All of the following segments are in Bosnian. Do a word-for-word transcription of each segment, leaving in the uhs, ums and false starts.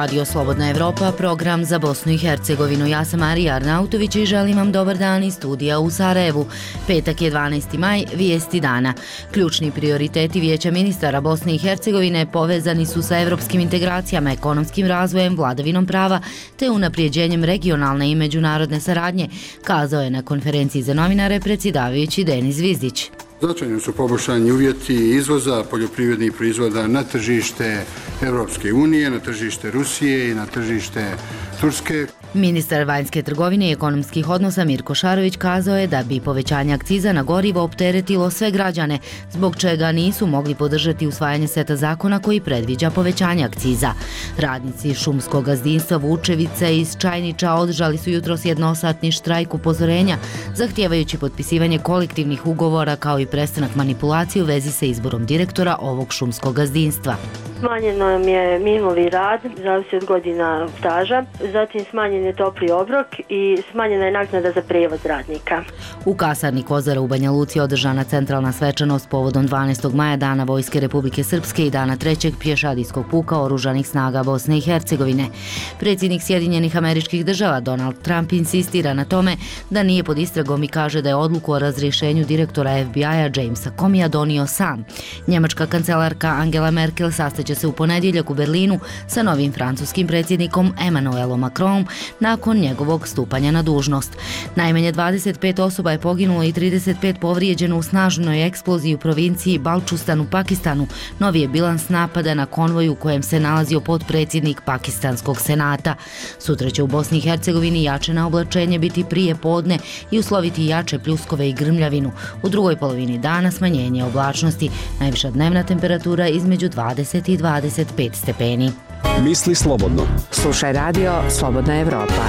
Radio Slobodna Evropa, program za Bosnu i Hercegovinu. Ja sam Marija Arnautović i želim vam dobar dan iz studija u Sarajevu. Petak je dvanaesti maj, vijesti dana. Ključni prioriteti Vijeća ministara Bosne i Hercegovine povezani su sa evropskim integracijama, ekonomskim razvojem, vladavinom prava te unaprijeđenjem regionalne i međunarodne saradnje, kazao je na konferenciji za novinare predsjedavajući Denis Zvizdić. Značajno su poboljšani uvjeti izvoza poljoprivrednih proizvoda na tržište Evropske unije, na tržište Rusije i na tržište Turske. Ministar vanjske trgovine i ekonomskih odnosa Mirko Šarović kazao je da bi povećanje akciza na gorivo opteretilo sve građane, zbog čega nisu mogli podržati usvajanje seta zakona koji predviđa povećanje akciza. Radnici šumskog gazdinstva Vučevice iz Čajniča održali su jutros jednosatni štrajk upozorenja, zahtijevajući potpisivanje kolektivnih ugovora kao i prestanak manipulacije u vezi sa izborom direktora ovog šumskog gazdinstva. Smanjeno nam je minuli rad, zavisi od godina staža, zatim smanjen je topli obrok i smanjena je naknada za prijevoz radnika. U kasarni Kozara u Banja Luci održana centralna svečanost povodom dvanaestog maja, Dana Vojske Republike Srpske i dana trećeg pješadijskog puka oružanih snaga Bosne i Hercegovine. Predsjednik Sjedinjenih Američkih Država Donald Trump insistira na tome da nije pod istragom i kaže da je odluku o razrješenju direktora F B I-a Jamesa Comeyja donio sam. Njemačka kancelarka Angela Merkel sastaće se u ponedjeljak u Berlinu sa novim francuskim predsjednikom Emmanuelom Macronom nakon njegovog stupanja na dužnost. Najmanje dvadeset pet osoba je poginulo i trideset pet povrijeđeno u snažnoj eksploziji u provinciji Balčustan u Pakistanu. Novi je bilans napada na konvoju u kojem se nalazio potpredsjednik Pakistanskog senata. Sutra će u Bosni i Hercegovini jače na oblačenje biti prije podne i usloviti jače pljuskove i grmljavinu. U drugoj polovini dana smanjenje oblačnosti, najviša dnevna temperatura između dvadeset i dvadeset pet stepeni. Misli slobodno. Slušaj radio Slobodna Evropa.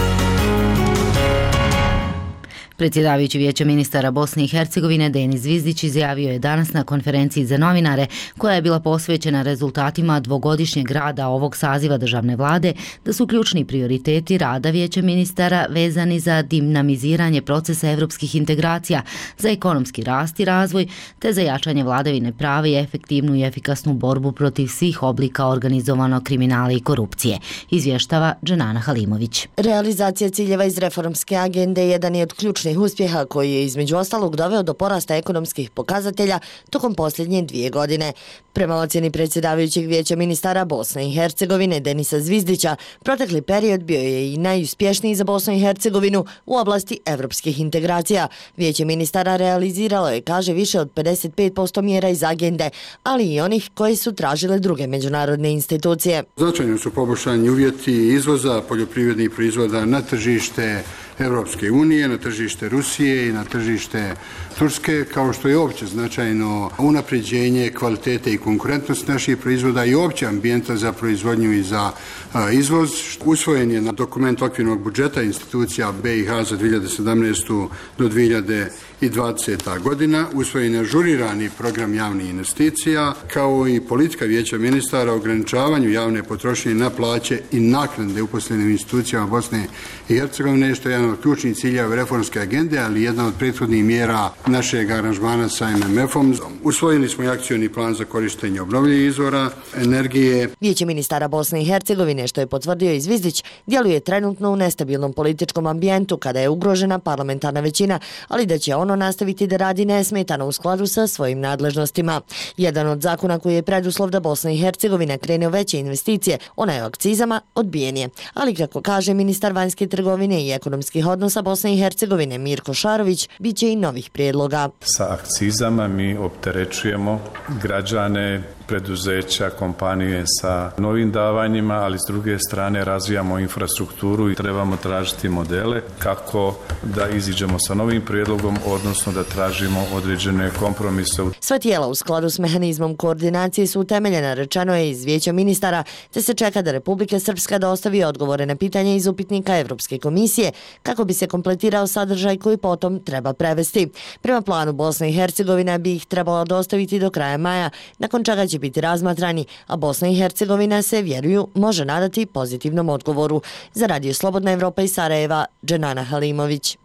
Predsjedavajući Vijeća ministara Bosne i Hercegovine Denis Zvizdić izjavio je danas na konferenciji za novinare, koja je bila posvećena rezultatima dvogodišnjeg rada ovog saziva državne vlade, da su ključni prioriteti rada Vijeća ministara vezani za dinamiziranje procesa evropskih integracija, za ekonomski rast i razvoj, te za jačanje vladavine prava i efektivnu i efikasnu borbu protiv svih oblika organizovanog kriminala i korupcije, izvještava Dženana Halimović. Realizacija ciljeva iz reformske agende jedan je od ključnih uspjeha koji je između ostalog doveo do porasta ekonomskih pokazatelja tokom posljednje dvije godine. Prema ocjeni predsjedavajućeg Vijeća ministara Bosne i Hercegovine Denisa Zvizdića, protekli period bio je i najuspješniji za Bosnu i Hercegovinu u oblasti evropskih integracija. Vijeće ministara realiziralo je, kaže, više od pedeset pet posto mjera iz agende, ali i onih koji su tražile druge međunarodne institucije. Značajno su poboljšani uvjeti izvoza poljoprivrednih proizvoda na tržište Evropske unije, na tržište Rusije i na tržište Turske, kao što je opće značajno unapređenje kvalitete i konkurentnosti naših proizvoda i opće ambijenta za proizvodnju i za a, izvoz. Usvojen je na dokument okvirnog budžeta institucija B i H za dvije hiljade sedamnaestu do dvije hiljade dvadesete. godina. Usvojen je ažurirani program javnih investicija, kao i politika Vijeća ministara o ograničavanju javne potrošnje na plaće i naknade uposlenim institucijama Bosne i Hercegovine, što je jedan od ključnih ciljeva reformske agende, ali jedna od prethodnih mjera našeg aranžmana sa M M F-om. Usvojili smo i akcioni plan za korištenje obnovljivih izvora energije. Vijeće ministara Bosne i Hercegovine, što je potvrdio i Zvizdić, djeluje trenutno u nestabilnom političkom ambijentu kada je ugrožena parlamentarna većina, ali da će ono nastaviti da radi nesmetano u skladu sa svojim nadležnostima. Jedan od zakona koji je preduslov da Bosna i Hercegovina krene u veće investicije, ona je o akcizama, odbijen je. Ali kako kaže ministar vanjske trgovine i ekonomskih odnosa Bosne i Hercegovine Mirko Šarović, bit će i novih prijedloga. Sa akcizama mi opterećujemo građane, preduzeća, kompanije sa novim davanjima, ali s druge strane razvijamo infrastrukturu i trebamo tražiti modele kako da iziđemo sa novim prijedlogom, odnosno da tražimo određene kompromise. Sva tijela u skladu s mehanizmom koordinacije su utemeljena, rečeno je iz Vijeća ministara, te se čeka da Republika Srpska dostavi odgovore na pitanja iz upitnika Evropske komisije kako bi se kompletirao sadržaj koji potom treba prevesti. Prema planu Bosna i Hercegovina bi ih trebala dostaviti do kraja maja, nakon čega će biti razmatrani, a Bosna i Hercegovina se, vjeruju, može nadati pozitivnom odgovoru. Za Radio Slobodna Evropa iz Sarajeva, Dženana Halimović.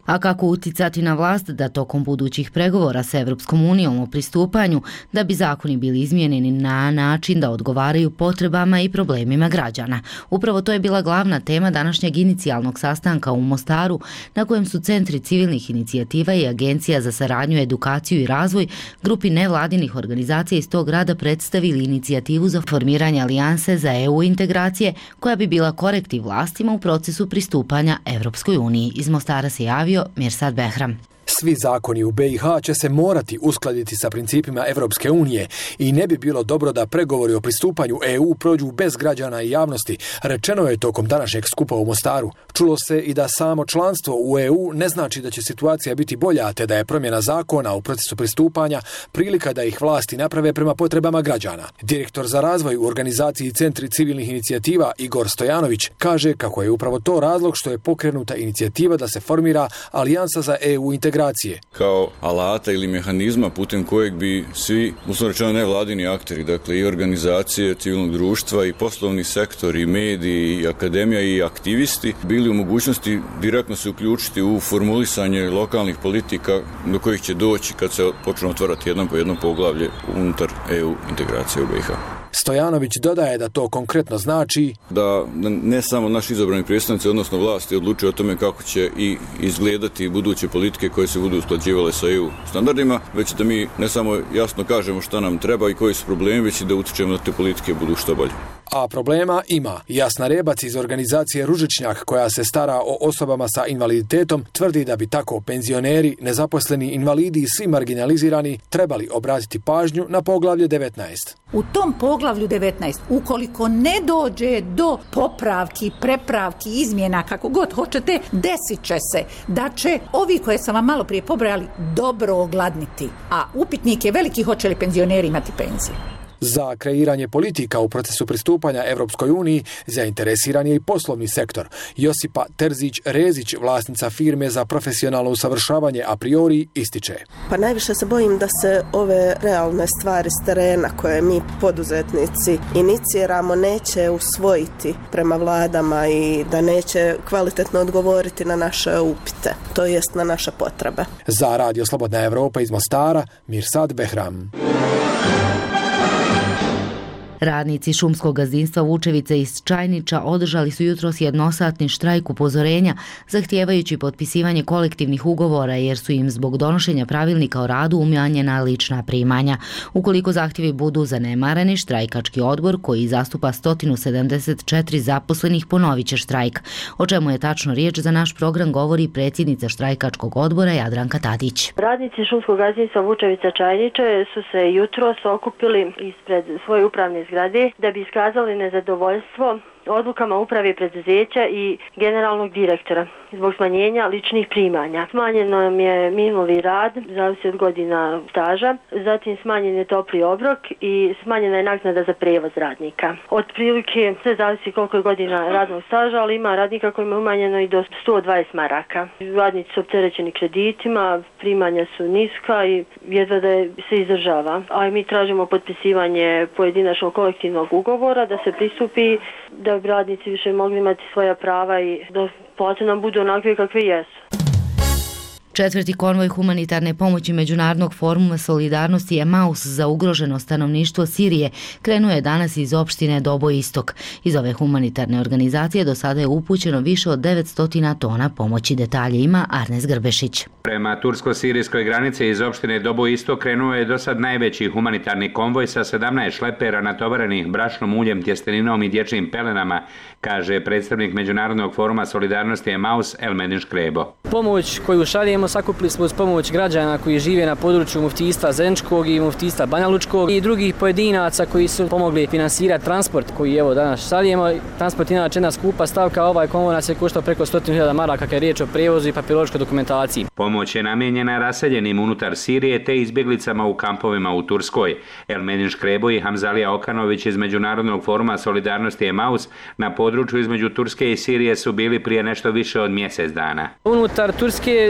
A kako uticati na vlast da tokom budućih pregovora sa Evropskom unijom o pristupanju, da bi zakoni bili izmijenjeni na način da odgovaraju potrebama i problemima građana. Upravo to je bila glavna tema današnjeg inicijalnog sastanka u Mostaru, na kojem su Centri civilnih inicijativa i Agencija za saradnju, edukaciju i razvoj grupi nevladinih organizacija iz tog grada predstavili inicijativu za formiranje alijanse za E U integracije, koja bi bila korektiv vlastima u procesu pristupanja Evropskoj uniji. Iz Mostara se javio Mirsad Behram. Svi zakoni u be i ha će se morati uskladiti sa principima Evropske unije i ne bi bilo dobro da pregovori o pristupanju E U prođu bez građana i javnosti, rečeno je tokom današnjeg skupa u Mostaru. Čulo se i da samo članstvo u E U ne znači da će situacija biti bolja, te da je promjena zakona u procesu pristupanja prilika da ih vlasti naprave prema potrebama građana. Direktor za razvoj u organizaciji Centri civilnih inicijativa Igor Stojanović kaže kako je upravo to razlog što je pokrenuta inicijativa da se formira alijansa za E U integracije. Kao alata ili mehanizma putem kojeg bi svi, uslovno rečeno nevladini akteri, dakle i organizacije civilnog društva i poslovni sektor i mediji i akademija i aktivisti bili u mogućnosti direktno se uključiti u formulisanje lokalnih politika do kojih će doći kad se počne otvarati jedno po jedno poglavlje unutar E U integracije u be i ha. Stojanović dodaje da to konkretno znači da ne samo naši izabrani predstavnici, odnosno vlasti, odlučuju o tome kako će i izgledati buduće politike koje se budu usklađivale sa E U standardima, već da mi ne samo jasno kažemo šta nam treba i koji su problemi, već i da utičemo da te politike budu što bolje. A problema ima. Jasna Rebac iz organizacije Ružičnjak, koja se stara o osobama sa invaliditetom, tvrdi da bi tako penzioneri, nezaposleni, invalidi i svi marginalizirani trebali obratiti pažnju na poglavlje devetnaest. U tom poglavlju devetnaest, ukoliko ne dođe do popravki, prepravki, izmjena, kako god hoćete, desit će se da će ovi koje sam vam malo prije pobrojali dobro ogladniti. A upitnik je veliki hoće li penzioneri imati penzije. Za kreiranje politika u procesu pristupanja Evropskoj uniji zainteresiran je i poslovni sektor. Josipa Terzić-Rezić, vlasnica firme za profesionalno usavršavanje a priori, ističe. Pa najviše se bojim da se ove realne stvari s terena koje mi poduzetnici iniciramo neće usvojiti prema vladama i da neće kvalitetno odgovoriti na naše upite, to jest na naše potrebe. Za Radio Slobodna Evropa iz Mostara, Mirsad Behram. Radnici šumskog gazdinstva Vučevice iz Čajniča održali su jutros jednosatni štrajk upozorenja, zahtijevajući potpisivanje kolektivnih ugovora jer su im zbog donošenja pravilnika o radu umanjena lična primanja. Ukoliko zahtjevi budu zanemareni, štrajkački odbor koji zastupa sto sedamdeset četiri zaposlenih ponovit će štrajk. O čemu je tačno riječ za naš program govori predsjednica štrajkačkog odbora Jadranka Tadić. Radnici šumskog gazdinstva Vučevica Čajniče su se jutros okupili ispred svoje upravne zgrade da bi iskazali nezadovoljstvo odlukama uprave preduzeća i generalnog direktora zbog smanjenja ličnih primanja. Smanjeno nam je minuli rad, zavisi od godina staža, zatim smanjen je topli obrok i smanjena je naknada za prevoz radnika. Od prilike sve zavisi koliko je godina radnog staža, ali ima radnika kojima je umanjeno i do sto dvadeset maraka. Radnici su opterećeni kreditima, primanja su niska i jedva da se izdržava. A mi tražimo potpisivanje pojedinačnog kolektivnog ugovora da se pristupi da bi radnici više mogli imati svoja prava i da plate nam budu onakve kakve jesu. Četvrti konvoj humanitarne pomoći Međunarodnog foruma solidarnosti Emaus za ugroženo stanovništvo Sirije krenuo je danas iz opštine Dobo Istok. Iz ove humanitarne organizacije do sada je upućeno više od devetsto tona pomoći. Detalje ima Arnes Grbešić. Prema tursko-sirijskoj granici iz opštine Dobo Istok krenuo je do sad najveći humanitarni konvoj sa sedamnaest šlepera natovarenih brašnom, uljem, tjesteninom i dječjim pelenama, kaže predstavnik Međunarodnog foruma solidarnosti Emaus Elmedin Škrebo. Pomoć koju šaljemo sakupili smo uz pomoć građana koji žive na području muftijstva Zeničkog i muftijstva Banja Lučkog i drugih pojedinaca koji su pomogli finansirati transport koji evo danas šaljemo. Transport je inače jedna skupa stavka, ovaj konvoj nas je koštao preko sto hiljada maraka kad je riječ o prijevozu i papirološkoj dokumentaciji. Pomoć je namijenjena raseljenim unutar Sirije te izbjeglicama u kampovima u Turskoj. Elmedin Škrebo i Hamzalija Okanović iz Međunarodnog foruma solidarnosti Emaus na području između Turske i Sirije su bili prije nešto više od mjesec dana. Unutar Turske ljudi su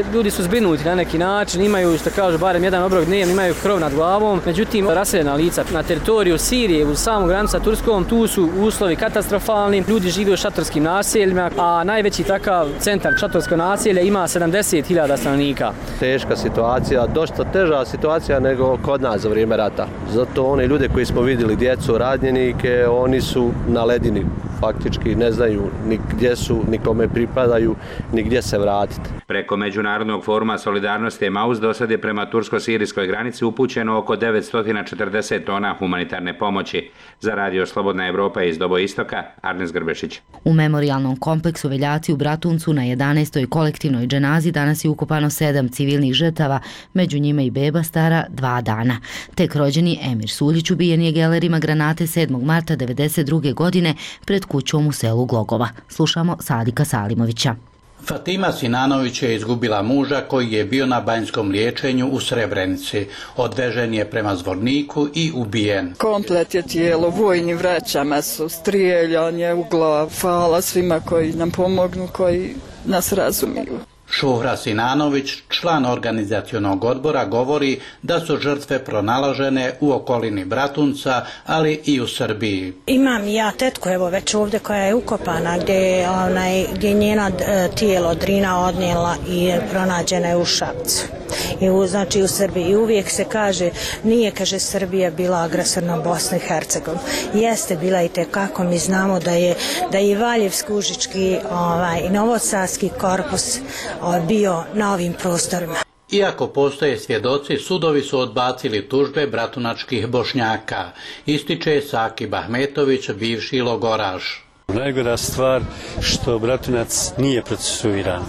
zbrinuti na neki način, imaju, što kažu, barem jedan obrok dnevno, imaju krov nad glavom. Međutim, raseljena lica na teritoriju Sirije, uz samu granicu sa Turskom, tu su uslovi katastrofalni, ljudi žive u šatorskim naseljima, a najveći takav centar šatorsko naselje ima sedamdeset hiljada stanovnika. Teška situacija, dosta teža situacija nego kod nas za vrijeme rata. Zato one ljude koji smo vidjeli, djecu, ranjenike, oni su na ledini. Faktički ne znaju ni gdje su, ni kome pripadaju, ni gdje se vratiti. Preko Međunarodnog foruma solidarnosti Emaus do sad je prema tursko-sirijskoj granici upućeno oko devetsto četrdeset tona humanitarne pomoći. Za Radio Slobodna Evropa iz Dobo Istoka, Arnes Grbešić. U memorijalnom kompleksu Veljaci u Bratuncu na jedanaestoj kolektivnoj dženazi danas je ukopano sedam civilnih žrtava, među njima i beba stara dva dana. Tek rođeni Emir Suljić ubijen je gelerima granate sedmog marta devedeset druge godine pred kućom u selu Glogova. Slušamo Sadika Salimovića. Fatima Sinanović je izgubila muža koji je bio na banjskom liječenju u Srebrenici. Odvežen je prema Zvorniku i ubijen. Komplet je tijelo, vojni vraćama su, strijeljanje u glavu. Hvala svima koji nam pomognu, koji nas razumiju. Šuhra Sinanović, član organizacionog odbora, govori da su žrtve pronalažene u okolini Bratunca, ali i u Srbiji. Imam ja tetku, evo već ovdje, koja je ukopana, gdje, onaj, gdje njena tijelo Drina odnijela i pronađena je u Šapcu. I u, znači u Srbiji. I uvijek se kaže, nije, kaže, Srbija bila agresor na Bosnu i Hercegovinu. Jeste bila i tekako, mi znamo da je, da je Valjevsko-Užički ovaj, i Novosadski korpus bio na ovim prostorima. Iako postoje svjedoci, sudovi su odbacili tužbe bratunačkih Bošnjaka, ističe Sakib Ahmetović, bivši logoraš. Najgora stvar što Bratunac nije procesuiran.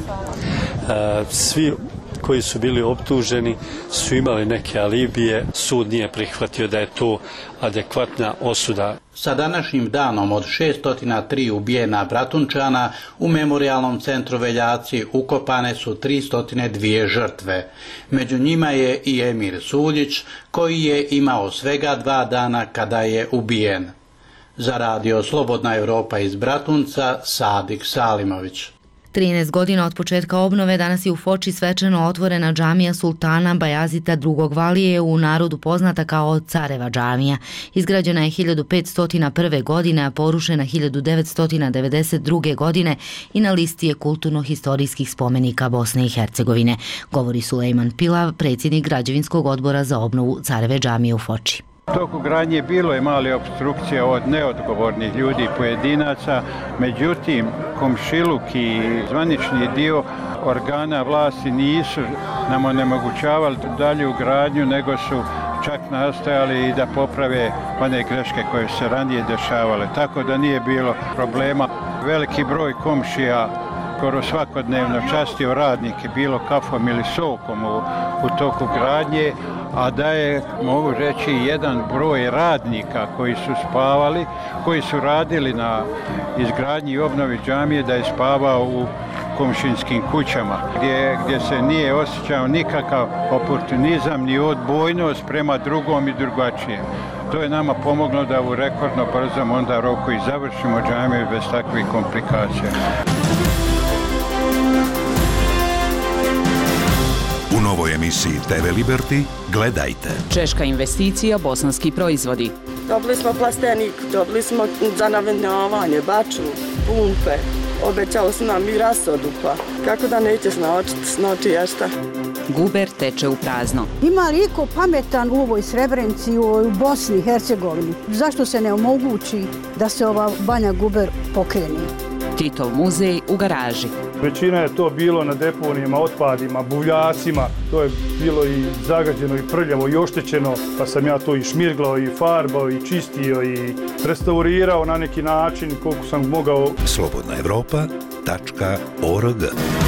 Svi koji su bili optuženi su imali neke alibije, sud nije prihvatio da je to adekvatna osuda. Sa današnjim danom od šesto tri ubijena Bratunčana u memorijalnom centru Veljaci ukopane su tristo dvije žrtve. Među njima je i Emir Suljić, koji je imao svega dva dana kada je ubijen. Za Radio Slobodna Evropa iz Bratunca, Sadik Salimović. trinaest godina od početka obnove danas je u Foči svečano otvorena džamija sultana Bajazita drugog Valije, u narodu poznata kao Careva džamija. Izgrađena je hiljadu petsto prve. godine, a porušena hiljadu devetsto devedeset druge. godine i na listi je kulturno-historijskih spomenika Bosne i Hercegovine, govori Sulejman Pilav, predsjednik građevinskog odbora za obnovu Careve džamije u Foči. U toku gradnje bilo je male opstrukcije od neodgovornih ljudi i pojedinaca, međutim komšiluk i zvanični dio organa vlasti nisu nam onemogućavali dalju gradnju, nego su čak nastojali i da poprave one greške koje se ranije dešavale, tako da nije bilo problema. Veliki broj komšija skoro svakodnevno častio radnike, bilo kafom ili sokom u, u toku gradnje, a da je, mogu reći, jedan broj radnika koji su spavali, koji su radili na izgradnji i obnovi džamije, da je spavao u komšinskim kućama, gdje, gdje se nije osjećao nikakav oportunizam ni odbojnost prema drugom i drugačije. To je nama pomoglo da u rekordno brzom onda roku i završimo džamiju bez takvih komplikacija. U novoj emisiji te ve Liberty gledajte. Češka investicija, bosanski proizvodi. Dobili smo plastenik, dobili smo za navodnjavanje, baču, pumpe. Obećalo su nam i rasodupa. Kako da neće značiti, znači ješta. Guber teče u prazno. Ima li iko pametan u ovoj Srebrenici, u Bosni i Hercegovini? Zašto se ne omogući da se ova Banja Guber pokrene? Titov muzej u garaži. Većina je to bilo na deponijama, otpadima, buvljacima. To je bilo i zagađeno i prljavo i oštećeno, pa sam ja to i šmirglao i farbao i čistio i restaurirao na neki način koliko sam mogao. slobodna evropa tačka org.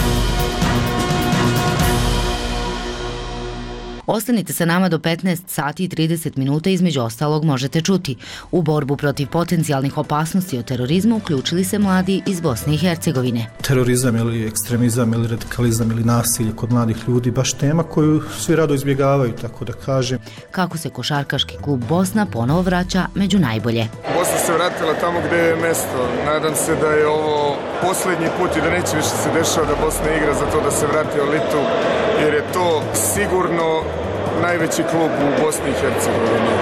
Ostanite sa nama do petnaest sati i trideset minuta, između ostalog možete čuti. U borbu protiv potencijalnih opasnosti od terorizma uključili se mladi iz Bosne i Hercegovine. Terorizam ili ekstremizam ili radikalizam ili nasilje kod mladih ljudi, baš tema koju svi rado izbjegavaju, tako da kažem. Kako se košarkaški klub Bosna ponovo vraća među najbolje. Bosna se vratila tamo gdje je mjesto. Nadam se da je ovo posljednji put i da neće više se dešava da Bosna igra za to da se vrati u elitu, jer je to sigurno najveći klub u Bosni i Hercegovini.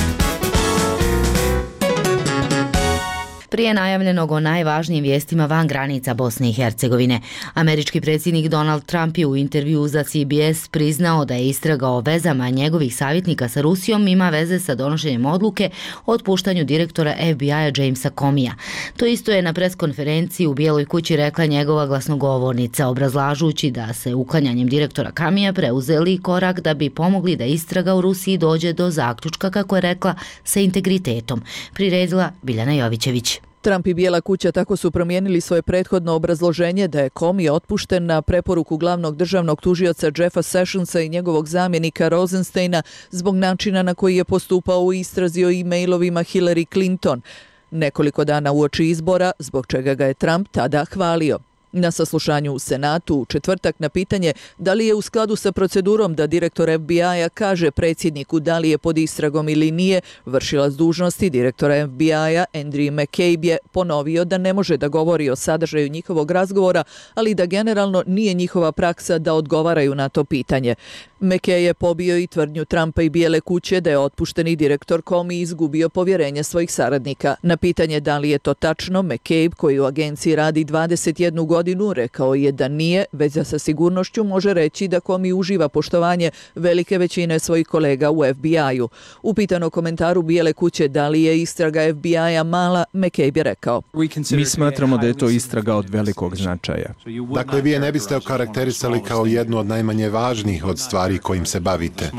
Prije najavljenog o najvažnijim vijestima van granica Bosne i Hercegovine, američki predsjednik Donald Trump je u intervju za C B S priznao da je istraga o vezama njegovih savjetnika sa Rusijom ima veze sa donošenjem odluke o otpuštanju direktora F B I-a Jamesa Comeyja. To isto je na preskonferenciji u Bijeloj kući rekla njegova glasnogovornica, obrazlažući da se uklanjanjem direktora Comeyja preuzeli korak da bi pomogli da istraga u Rusiji dođe do zaključka, kako je rekla, sa integritetom. Priredila Biljana Jovićević. Trump i Bijela kuća tako su promijenili svoje prethodno obrazloženje da je Comey otpušten na preporuku glavnog državnog tužioca Jeffa Sessionsa i njegovog zamjenika Rosensteina zbog načina na koji je postupao u istrazi o e-mailovima Hillary Clinton. Nekoliko dana uoči izbora, zbog čega ga je Trump tada hvalio. Na saslušanju u Senatu u četvrtak na pitanje da li je u skladu sa procedurom da direktor F B I-a kaže predsjedniku da li je pod istragom ili nije, vršilac dužnosti direktora F B I-a Andrew McCabe je ponovio da ne može da govori o sadržaju njihovog razgovora, ali da generalno nije njihova praksa da odgovaraju na to pitanje. McCabe je pobio i tvrdnju Trumpa i Bijele kuće da je otpušteni direktor Comey izgubio povjerenje svojih saradnika. Na pitanje da li je to tačno, McCabe, koji u agenciji radi dvadeset jednu godinu, rekao je da nije, već da sa sigurnošću može reći da Comey uživa poštovanje velike većine svojih kolega u F B I-u. Upitan o komentaru Bijele kuće da li je istraga F B I-a mala, McCabe je rekao: Mi smatramo da je to istraga od velikog značaja. Dakle, vi je ne biste okarakterisali kao jednu od najmanje važnijih od stvari kojim se bavite.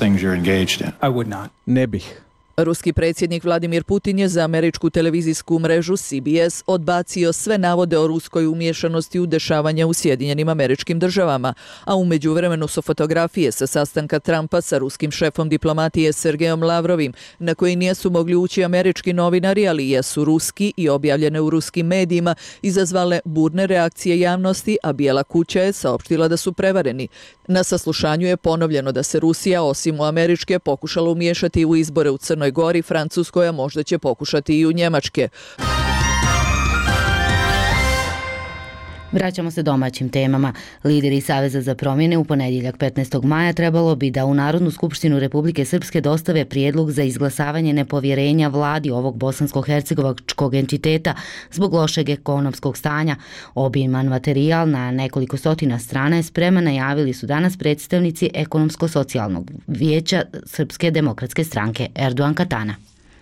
Ne bih. Ruski predsjednik Vladimir Putin je za američku televizijsku mrežu C B S odbacio sve navode o ruskoj umiješanosti u dešavanja u Sjedinjenim Američkim Državama, a u međuvremenu su fotografije sa sastanka Trumpa sa ruskim šefom diplomatije Sergejom Lavrovim, na koji nisu mogli ući američki novinari, ali jesu ruski i objavljene u ruskim medijima, izazvale burne reakcije javnosti, a Bijela kuća je saopštila da su prevareni. Na saslušanju je ponovljeno da se Rusija, osim u američke, pokušala umiješati u izbore u Crnoj Gori, Francuskoj, a možda će pokušati i u Njemačke. Vraćamo se domaćim temama. Lideri Saveza za promjene u ponedjeljak petnaestog maja trebalo bi da u Narodnu skupštinu Republike Srpske dostave prijedlog za izglasavanje nepovjerenja vladi ovog bosansko-hercegovačkog entiteta zbog lošeg ekonomskog stanja. Obiman materijal na nekoliko stotina strana je spreman, najavili su danas predstavnici Ekonomsko-socijalnog vijeća Srpske demokratske stranke. Erdogan Katana.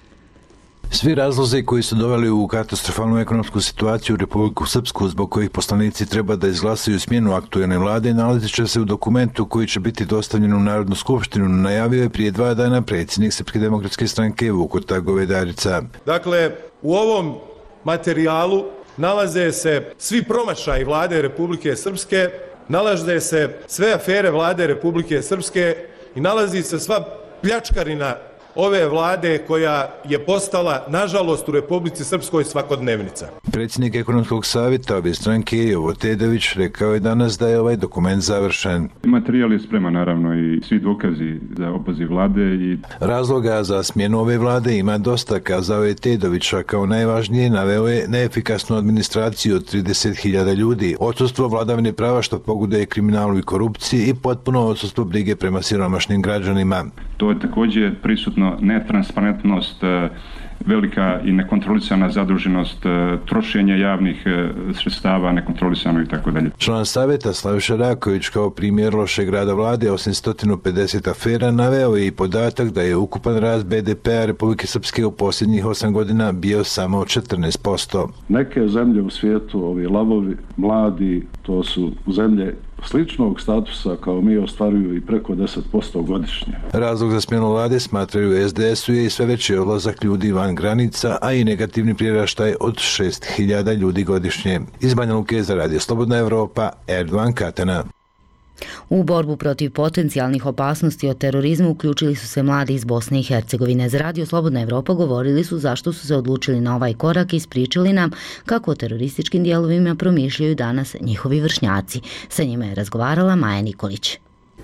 Svi razlozi koji su doveli u katastrofalnu ekonomsku situaciju u Republiku Srpsku, zbog kojih poslanici treba da izglasaju smjenu aktualne vlade, nalazit će se u dokumentu koji će biti dostavljen u Narodnu skupštinu, najavio je prije dva dana predsjednik Srpske demokratske stranke Vukotar Govedarica. Dakle, u ovom materijalu nalaze se svi promašaji vlade Republike Srpske, nalaze se sve afere vlade Republike Srpske i nalazi se sva pljačkarina ove vlade koja je postala, nažalost, u Republici Srpskoj svakodnevnica. Predsjednik ekonomskog savjeta obje stranke Jovo Tedović rekao je danas da je ovaj dokument završen. Materijal je spreman, naravno, i svi dokazi za opoziv vlade. I... Razloga za smjenu ove vlade ima dosta, kazao je Tedović, a kao najvažnije naveo je neefikasnu administraciju od trideset hiljada ljudi, odsustvo vladavine prava što pogoduje kriminalu i korupciji i potpuno odsustvo brige prema siromašnim građanima. To je također prisutno netransparentnost, velika i nekontrolisana zaduženost, trošenje javnih sredstava nekontrolisano i tako dalje. Član savjeta Slaviša Raković kao primjer lošeg rada vlade, osim sto pedeset afera, naveo je i podatak da je ukupan rast B D P-a Republike Srpske u posljednjih osam godina bio samo četrnaest posto. Neke zemlje u svijetu, ovi lavovi, mladi, to su zemlje sličnog statusa kao mi, ostvaruju i preko deset posto godišnje. Razlog za smjenu vlade, smatraju S D S-u, je i sve veći odlazak ljudi van granica, a i negativni priraštaj od šest hiljada ljudi godišnje. Iz Banja Luke za Radio Slobodna Evropa, Erdogan Katana. U borbu protiv potencijalnih opasnosti od terorizma uključili su se mladi iz Bosne i Hercegovine. Za Radio Slobodna Evropa govorili su zašto su se odlučili na ovaj korak i ispričali nam kako o terorističkim dijelovima promišljaju danas njihovi vršnjaci. Sa njima je razgovarala Maja Nikolić.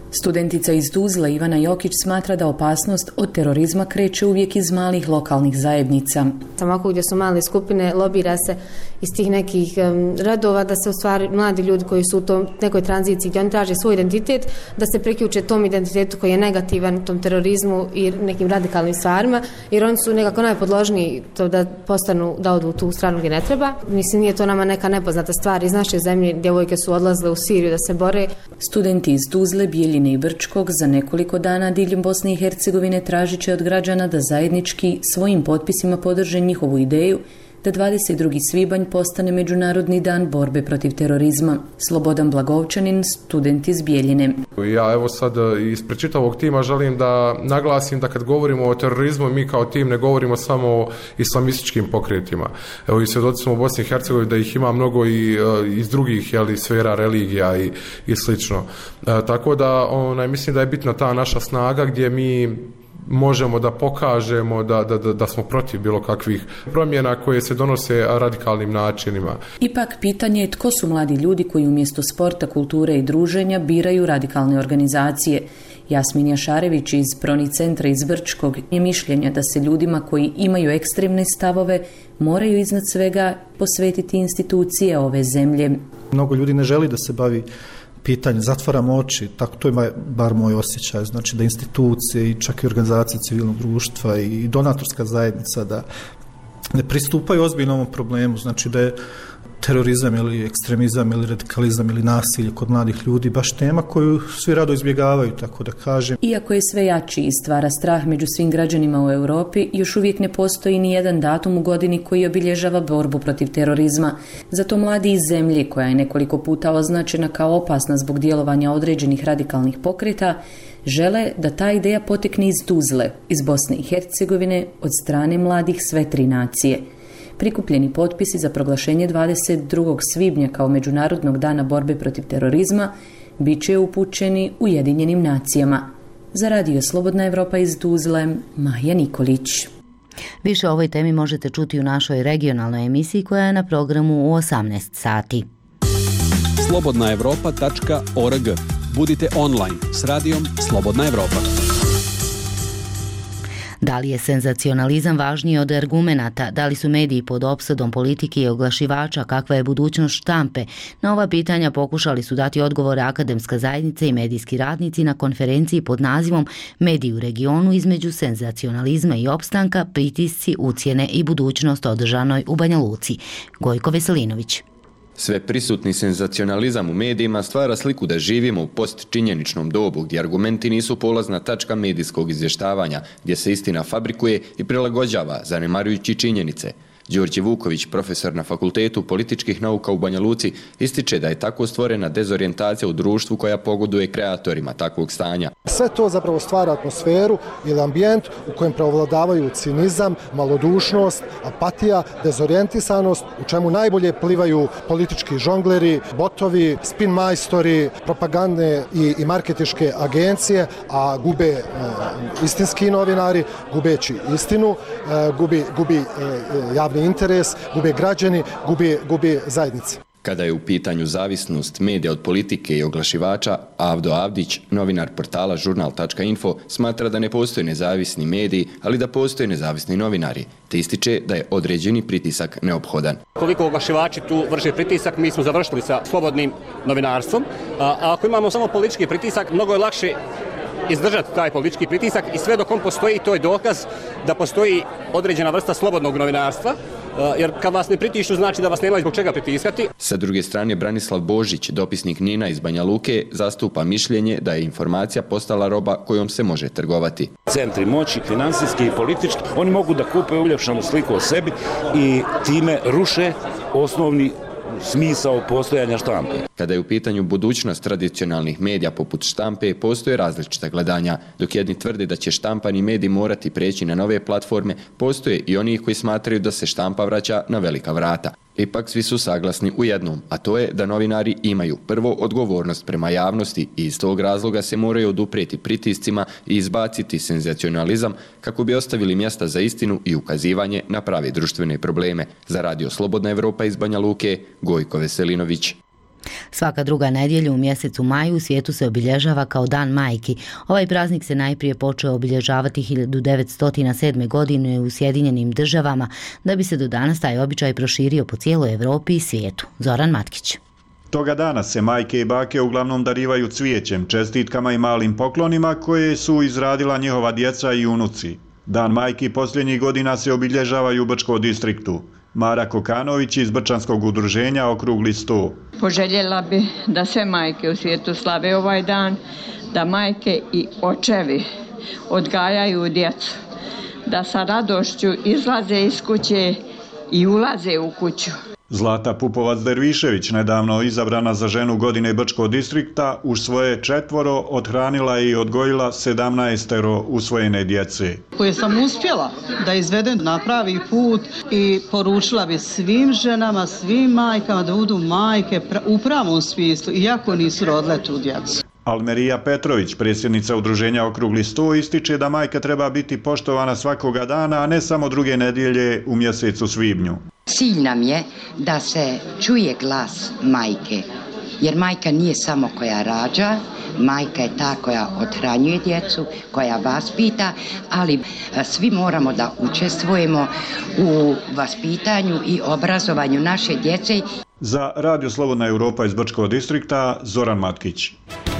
Studentica iz Tuzle Ivana Jokić smatra da opasnost od terorizma kreće uvijek iz malih lokalnih zajednica. Ovako gdje su male skupine, lobira se iz tih nekih um, radova da se u stvari mladi ljudi koji su u tom nekoj tranziciji gdje oni traže svoj identitet, da se priključe tom identitetu koji je negativan, tom terorizmu i nekim radikalnim stvarima, jer oni su nekako najpodložniji to da postanu, da odu u tu stranu gdje ne treba. Mislim, nije to nama neka nepoznata stvar iz naše zemlje, djevojke su odlazile u Siriju da se bore. Studenti iz Tuzle, Bijeljine i Brčkog za nekoliko dana diljem Bosne i Hercegovine tražit će od građana da zajednički svojim potpisima podrže njihovu ideju da dvadeset drugi svibanj postane Međunarodni dan borbe protiv terorizma. Slobodan Blagovčanin, student iz Bijeljine. Ja evo sad ispred čitavog tima želim da naglasim da kad govorimo o terorizmu, mi kao tim ne govorimo samo o islamističkim pokretima. Evo i svjedoci smo u Bosni i Hercegovini da ih ima mnogo i iz drugih jeli, sfera religija i, i slično. E, tako da onaj, mislim da je bitna ta naša snaga gdje mi možemo da pokažemo da, da, da smo protiv bilo kakvih promjena koje se donose radikalnim načinima. Ipak pitanje je tko su mladi ljudi koji umjesto sporta, kulture i druženja biraju radikalne organizacije. Jasmin Jašarević iz Proni centra iz Brčkog je mišljenja da se ljudima koji imaju ekstremne stavove moraju iznad svega posvetiti institucije ove zemlje. Mnogo ljudi ne želi da se bavi pitanje, zatvaramo oči, tako to je bar moj osjećaj, znači da institucije i čak i organizacije civilnog društva i donatorska zajednica da ne pristupaju ozbiljno ovom problemu, znači da je terorizam ili ekstremizam ili radikalizam ili nasilje kod mladih ljudi baš tema koju svi rado izbjegavaju, tako da kažem. Iako je sve jači i stvara strah među svim građanima u Europi, još uvijek ne postoji ni jedan datum u godini koji obilježava borbu protiv terorizma. Zato mladi iz zemlje, koja je nekoliko puta označena kao opasna zbog djelovanja određenih radikalnih pokreta, žele da ta ideja potekne iz Tuzle, iz Bosne i Hercegovine, od strane mladih sve tri nacije. Prikupljeni potpisi za proglašenje dvadeset drugog svibnja kao Međunarodnog dana borbe protiv terorizma bit će upućeni Ujedinjenim nacijama. Za Radio Slobodna Evropa iz Tuzle, Maja Nikolić. Više o ovoj temi možete čuti u našoj regionalnoj emisiji koja je na programu u osamnaest sati. slobodna evropa tačka org. Budite online s radijom Slobodna Evropa. Da li je senzacionalizam važniji od argumenata? Da li su mediji pod opsadom politike i oglašivača? Kakva je budućnost štampe? Na ova pitanja pokušali su dati odgovore akademska zajednica i medijski radnici na konferenciji pod nazivom Mediji u regionu između senzacionalizma i opstanka, pritisci, ucjene i budućnost održanoj u Banja Luci. Gojko Veselinović. Sve prisutni senzacionalizam u medijima stvara sliku da živimo u postčinjeničnom dobu gdje argumenti nisu polazna tačka medijskog izvještavanja, gdje se istina fabrikuje i prilagođava, zanemarujući činjenice. Đorđe Vuković, profesor na Fakultetu političkih nauka u Banja Luci, ističe da je tako stvorena dezorijentacija u društvu koja pogoduje kreatorima takvog stanja. Sve to zapravo stvara atmosferu ili ambijent u kojem preovladavaju cinizam, malodušnost, apatija, dezorijentisanost, u čemu najbolje plivaju politički žongleri, botovi, spin majstori, propagandne i, i marketiške agencije, a gube e, istinski novinari, gubeći istinu, e, gubi, gubi e, javni interes, gube građani, gubi, gubi zajednice. Kada je u pitanju zavisnost medija od politike i oglašivača, Avdo Avdić, novinar portala žurnal tačka info, smatra da ne postoje nezavisni mediji, ali da postoje nezavisni novinari, te ističe da je određeni pritisak neophodan. Koliko oglašivači tu vrše pritisak, mi smo završili sa slobodnim novinarstvom, a ako imamo samo politički pritisak, mnogo je lakše izdržati taj politički pritisak i sve dok on postoji, to je dokaz da postoji određena vrsta slobodnog novinarstva, jer kad vas ne pritišću znači da vas nema zbog čega pritiskati. Sa druge strane, Branislav Božić, dopisnik Nina iz Banja Luke, zastupa mišljenje da je informacija postala roba kojom se može trgovati. Centri moći, finansijski i politički, oni mogu da kupe uljepšanu sliku o sebi i time ruše osnovni smisao postojanja štampe. Kada je u pitanju budućnost tradicionalnih medija poput štampe, postoje različita gledanja. Dok jedni tvrde da će štampani mediji morati preći na nove platforme, postoje i oni koji smatraju da se štampa vraća na velika vrata. Ipak svi su saglasni u jednom, a to je da novinari imaju prvo odgovornost prema javnosti i iz tog razloga se moraju oduprijeti pritiscima i izbaciti senzacionalizam kako bi ostavili mjesta za istinu i ukazivanje na prave društvene probleme. Za Radio Slobodna Evropa iz Banja Luke, Gojko Veselinović. Svaka druga nedjelja u mjesecu maju u svijetu se obilježava kao Dan majki. Ovaj praznik se najprije počeo obilježavati hiljadu devetsto sedme. godine u Sjedinjenim državama, da bi se do danas taj običaj proširio po cijeloj Europi i svijetu. Zoran Matkić. Toga dana se majke i bake uglavnom darivaju cvijećem, čestitkama i malim poklonima koje su izradila njihova djeca i unuci. Dan majki posljednjih godina se obilježava i u Brčkom distriktu. Mara Kokanović iz Brčanskog udruženja Okrugli sto. Poželjela bi da sve majke u svijetu slave ovaj dan, da majke i očevi odgajaju djecu, da sa radošću izlaze iz kuće i ulaze u kuću. Zlata Pupovac-Dervišević, nedavno izabrana za ženu godine Brčkog distrikta, uz svoje četvoro othranila i odgojila sedamnaestero usvojene djece. Koje sam uspjela da izvedem na pravi put i poručila bi svim ženama, svim majkama da budu majke u pravom smislu, iako nisu rodile tu djecu. Almerija Petrović, predsjednica udruženja Okrugli sto, ističe da majka treba biti poštovana svakoga dana, a ne samo druge nedjelje u mjesecu svibnju. Cilj nam je da se čuje glas majke, jer majka nije samo koja rađa, majka je ta koja othranjuje djecu, koja vaspita, ali svi moramo da učestvujemo u vaspitanju i obrazovanju naše djece. Za Radio Slobodna Europa iz Brčkog distrikta, Zoran Matkić.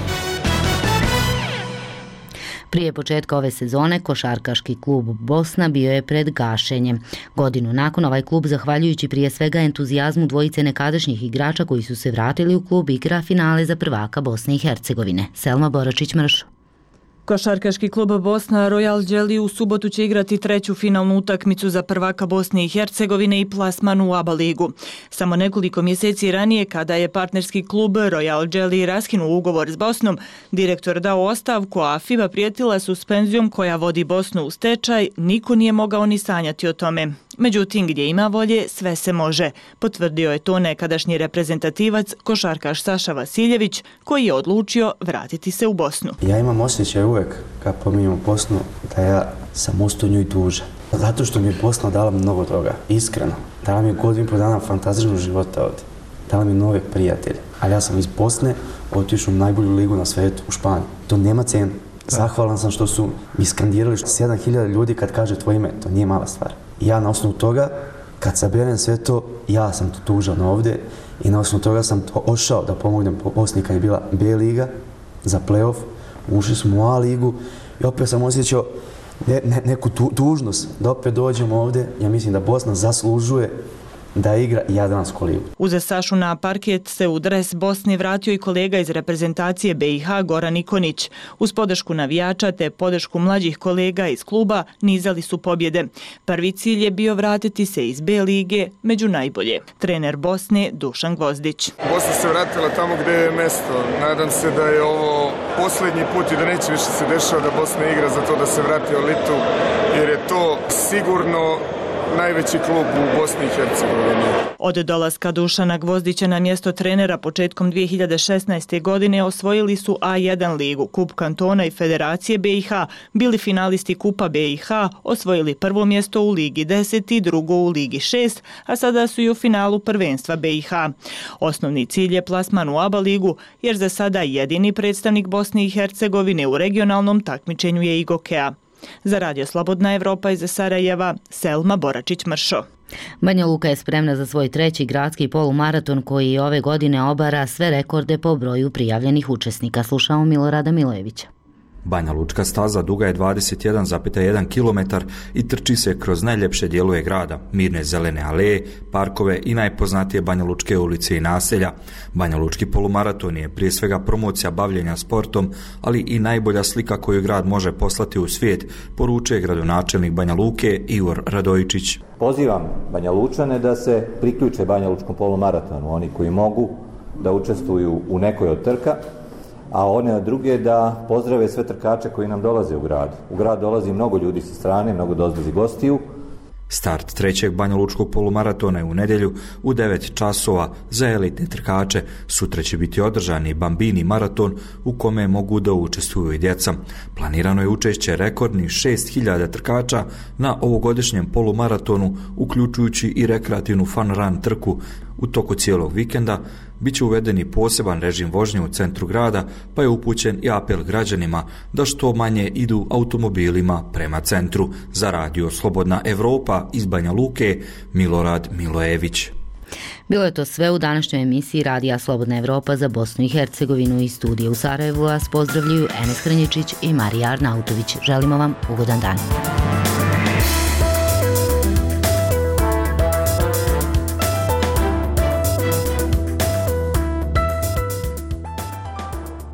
Prije početka ove sezone košarkaški klub Bosna bio je pred gašenjem. Godinu nakon ovaj klub, zahvaljujući prije svega entuzijazmu dvojice nekadašnjih igrača koji su se vratili u klub, igra finale za prvaka Bosne i Hercegovine. Selma Boračić-Mrš. Košarkaški klub Bosna Royal Jelly u subotu će igrati treću finalnu utakmicu za prvaka Bosne i Hercegovine i plasman u A B A ligu. Samo nekoliko mjeseci ranije, kada je partnerski klub Royal Jelly raskinuo ugovor s Bosnom, direktor dao ostavku, a FIBA prijetila suspenzijom koja vodi Bosnu u stečaj, niko nije mogao ni sanjati o tome. Međutim, gdje ima volje, sve se može. Potvrdio je to nekadašnji reprezentativac, košarkaš Saša Vasiljević, koji je odlučio vratiti se u Bosnu. Ja imam osjećaj uvek, kad pominjamo Bosnu, da ja sam ostao nju i tužan. Zato što mi je Bosna dala mnogo toga, iskreno. Dala mi je godinu i pol dana fantastičnog života ovdje. Dala mi nove prijatelje. Ali ja sam iz Bosne otišao u najbolju ligu na svijetu, u Španiju. To nema cenu. Zahvalan sam što su mi skandirali sedam hiljada ljudi kad kaže tvoje ime. To nije mala stvar. I ja na osnovu toga, kad saberem sve to, ja sam to tužan ovdje i na osnovu toga sam to ošao da pomognem Bosni kad je bila B liga za play-off. Ušli smo u A ligu i opet sam osjećao ne, ne, neku tu, tužnost da opet dođemo ovdje. Ja mislim da Bosna zaslužuje da igra Jadransku ligu. Uz Sašu na parket se u dres Bosne vratio i kolega iz reprezentacije B i H Goran Ikonić. Uz podršku navijača te podršku mlađih kolega iz kluba nizali su pobjede. Prvi cilj je bio vratiti se iz B lige među najbolje. Trener Bosne Dušan Gvozdić. Bosna se vratila tamo gdje je mjesto. Nadam se da je ovo posljednji put i da neće više se dešava da Bosna igra za to da se vrati u elitu, jer je to sigurno najveći klub u Bosni i Hercegovini. Od dolaska Dušana Gvozdića na mjesto trenera početkom dvije hiljade šesnaeste. godine osvojili su A jedan ligu, Kup kantona i Federacije B i H, bili finalisti Kupa B i H, osvojili prvo mjesto u Ligi deset i drugo u Ligi šest, a sada su i u finalu prvenstva B i H. Osnovni cilj je plasman u A B A ligu, jer za sada jedini predstavnik Bosne i Hercegovine u regionalnom takmičenju je Igokea. Za Radio Slobodna Evropa iz Sarajeva, Selma Boračić-Mršo. Banja Luka je spremna za svoj treći gradski polumaraton koji ove godine obara sve rekorde po broju prijavljenih učesnika. Slušamo Milorada Milojevića. Banja Lučka staza duga je dvadeset jedan zarez jedan kilometar i trči se kroz najljepše dijelove grada, mirne zelene aleje, parkove i najpoznatije Banja Lučke ulice i naselja. Banja Lučki polumaraton je prije svega promocija bavljenja sportom, ali i najbolja slika koju grad može poslati u svijet, poručuje gradonačelnik Banja Luke Igor Radojičić. Pozivam Banja Lučane da se priključe Banja Lučkom polumaratonu, oni koji mogu da učestvuju u nekoj od trka, a one druge da pozdrave sve trkače koji nam dolaze u grad. U grad dolazi mnogo ljudi sa strane, mnogo dolazi gostiju. Start trećeg banjalučkog polumaratona je u nedjelju u devet časova za elitne trkače. Sutra će biti održani Bambini maraton u kome mogu da učestvuju i djeca. Planirano je učešće rekordnih šest hiljada trkača na ovogodišnjem polumaratonu, uključujući i rekreativnu fun run trku. U toku cijelog vikenda Biće uvedeni poseban režim vožnje u centru grada, pa je upućen i apel građanima da što manje idu automobilima prema centru. Za radio Slobodna Evropa iz Banja Luke, Milorad Milojević. Bilo je to sve u današnjoj emisiji Radija Slobodna Evropa za Bosnu i Hercegovinu. Iz studija u Sarajevu vas pozdravljaju Enes Hrnječić i Marija Arnautović. Želimo vam ugodan dan.